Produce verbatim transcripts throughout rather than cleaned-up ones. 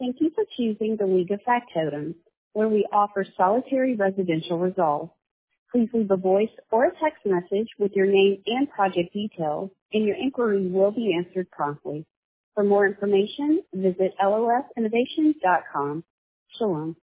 Thank you for choosing the League of Factotums, where we offer solitary residential resolve. Please leave a voice or a text message with your name and project details, and your inquiry will be answered promptly. For more information, visit L O S innovation dot com. Shalom.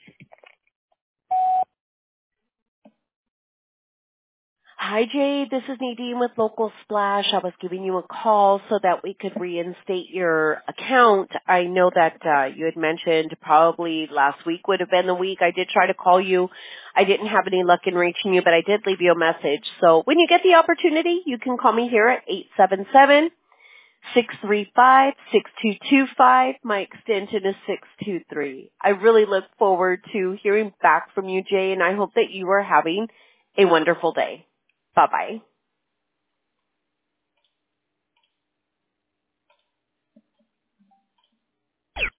Hi, Jay. This is Nadine with Local Splash. I was giving you a call so that we could reinstate your account. I know that uh, you had mentioned probably last week would have been the week. I did try to call you. I didn't have any luck in reaching you, but I did leave you a message. So when you get the opportunity, you can call me here at eight seven seven, six three five, six two two five. My extension is six two three. I really look forward to hearing back from you, Jay, and I hope that you are having a wonderful day. Bye-bye.